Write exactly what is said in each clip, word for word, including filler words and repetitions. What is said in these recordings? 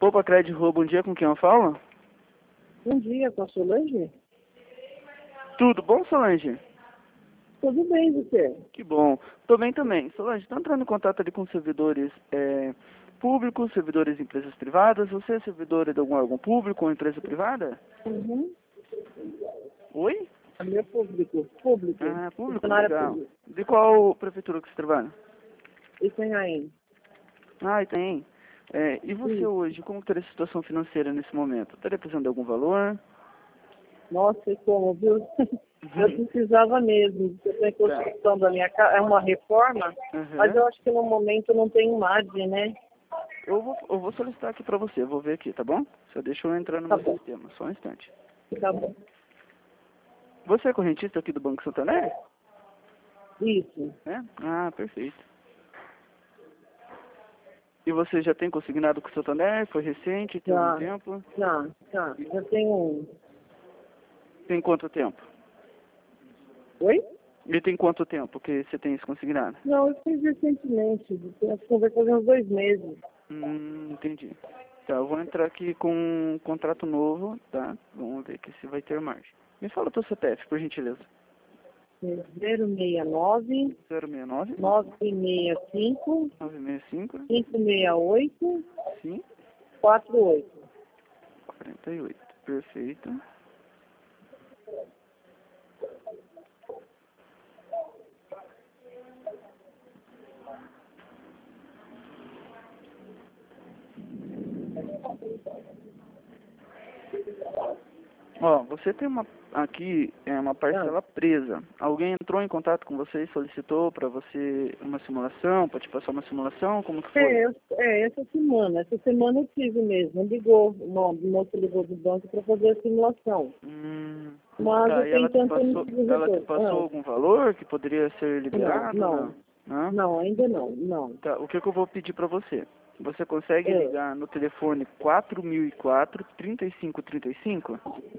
Poupa Crédito Rua, bom dia, com quem eu falo? Bom dia, com a Solange? Tudo bom, Solange? Tudo bem, você? Que bom. Tô bem também. Solange, tá entrando em contato ali com servidores é, públicos, servidores de empresas privadas. Você é servidora de algum órgão público ou empresa privada? Uhum. Oi? A minha público. Público. Ah, público, Funcionária legal. pública. De qual prefeitura que você trabalha? Isso em Rainha. Ah, e tem. É, e você Isso. hoje, como que está a situação financeira nesse momento? Estaria precisando de algum valor? Nossa, e como, viu? Eu precisava mesmo. Eu estou em construção da minha casa. É uma reforma, Uhum. mas eu acho que no momento não tem margem, né? Eu vou, eu vou solicitar aqui pra você, vou ver aqui, tá bom? Só deixa eu entrar no Tá meu bom. sistema, só um instante. Tá bom. Você é correntista aqui do Banco Santander? Isso. É? Ah, perfeito. E você já tem consignado com o Santander? Foi recente? Tem algum Já. tempo? Já, já. Já tenho um. Tem quanto tempo? Oi? E tem quanto tempo que você tem isso consignado? Não, eu fiz recentemente. Acho que vai fazer uns dois meses. Hum, entendi. Tá, eu vou entrar aqui com um contrato novo, tá? Vamos ver aqui se vai ter margem. Me fala o teu C P F, por gentileza. zero seis nove, zero seis nove, nove seis cinco, nove seis cinco, cinco seis oito, sim, quatro oito. quarenta e oito. Perfeito. Ó, você tem uma aqui é uma parcela presa. Alguém entrou em contato com você e solicitou para você uma simulação, para te passar uma simulação? Como que foi? É, eu- é, essa semana. Essa semana eu tive mesmo. Ligou, o mo- o moço ligou do banco para fazer a simulação. Hum, Mas tá, eu e tenho ela te tanto passou, de ela te retorno. passou Ah, algum valor que poderia ser não, liberado? não. Não. Não, ainda não. Não. Tá, o que, que eu vou pedir para você? Você consegue É, ligar no telefone quatro mil e quatro, trinta e cinco trinta e cinco?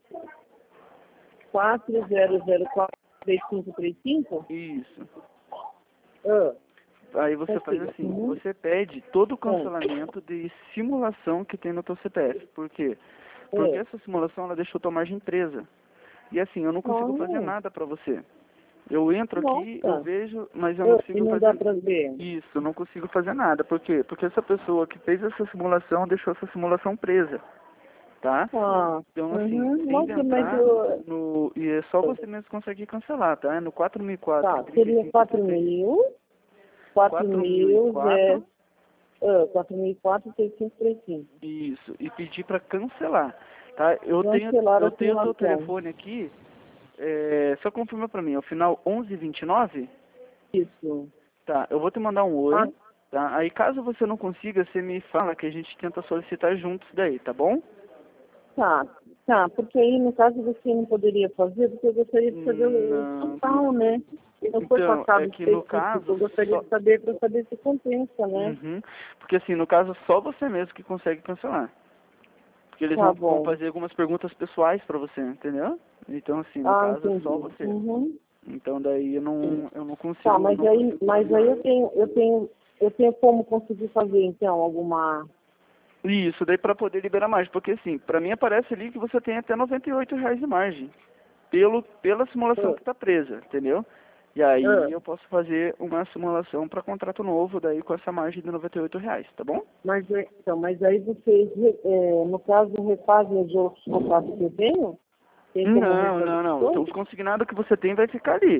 quatro zero zero quatro três cinco três cinco? Isso. Ah, Aí você faz consigo. assim, Uhum. você pede todo o Ah, cancelamento de simulação que tem no teu C P F. Por quê? Porque é. essa simulação ela deixou tua margem presa. E assim, eu não consigo fazer Ah, nada pra você. Eu entro aqui, eu nossa. vejo, mas eu não Ah, e consigo não dá fazer para ver. isso, eu não consigo fazer nada. Por quê? Porque essa pessoa que fez essa simulação deixou essa simulação presa, tá? Ah, Então assim, uhum. tem de Nossa, mas entrar eu... no... E é só você mesmo conseguir cancelar, tá? É no quatro mil e quatro, Tá, trinta e seria cinco, quatro trinta e cinco. mil, quatro quatro mil e mil, é, quatro. ah, quatro mil e quatro, seis cinco três cinco. Isso, e pedir para cancelar, tá? Eu tenho, Cancelar eu a tenho o teu simulação. telefone aqui, é, só confirma para mim, é o final onze vinte e nove? Isso. Tá, eu vou te mandar um Ah, oi, tá? Aí caso você não consiga, você me fala que a gente tenta solicitar juntos daí, tá bom? tá, tá, porque aí no caso você não poderia fazer, porque eu gostaria de saber o o Não. total, né? E não foi Então, passado é que no específico, caso, eu gostaria só... de saber para saber se compensa, né? Uhum. Porque assim, no caso, só você mesmo que consegue cancelar. Porque eles Tá vão, vão bom. fazer algumas perguntas pessoais para você, entendeu? Então assim, no Ah, caso, só entendi. você. Uhum. Então daí eu Sim. não, eu não Tá, consigo, mas não aí, consigo mas fazer. aí eu tenho, eu tenho, eu tenho como conseguir fazer então alguma. Isso, daí para poder liberar mais, porque assim, para mim aparece ali que você tem até noventa e oito reais de margem, pelo, pela simulação Ah, que está presa, entendeu? E aí ah, eu posso fazer uma simulação para contrato novo, daí com essa margem de noventa e oito reais, tá bom? mas, é- então, mas aí vocês, é, no caso, refazem os outros contratos que eu tenho? Tem como Não, refazer não, não. Então, todos? os consignados que você tem vai ficar ali.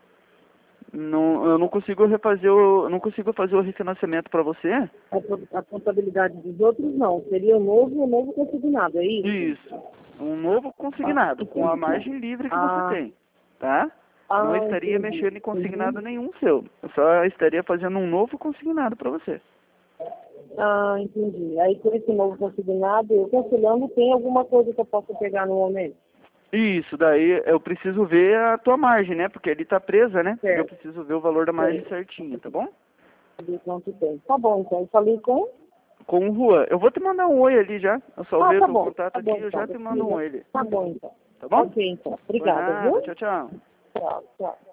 Não, eu não consigo refazer o, eu não consigo fazer o refinanciamento para você. A, co- a contabilidade dos outros não. Seria o novo, o novo consignado, é isso? Isso. Um novo Ah, consignado, com a entendi. margem livre que você Ah, tem, tá? Não ah, estaria entendi. mexendo em consignado Uhum. nenhum seu. Eu só estaria fazendo um novo consignado para você. Ah, entendi. Aí com esse novo consignado, eu cancelando, tem alguma coisa que eu possa pegar no momento? Isso, daí eu preciso ver a tua margem, né? Porque ele tá presa, né? Eu Certo, preciso ver o valor da margem certo. certinha, tá bom? Saber quanto tem. Tá bom, então. Eu falei com? Com o Juan. Eu vou te mandar um oi ali já. Eu só Ah, ver o tá teu bom. contato Tá aqui, bom, eu então. já te mando um oi ali. Tá bom, então. Tá bom? Ok, então. Por Obrigada, nada. viu? Tchau, tchau. Tchau, tchau.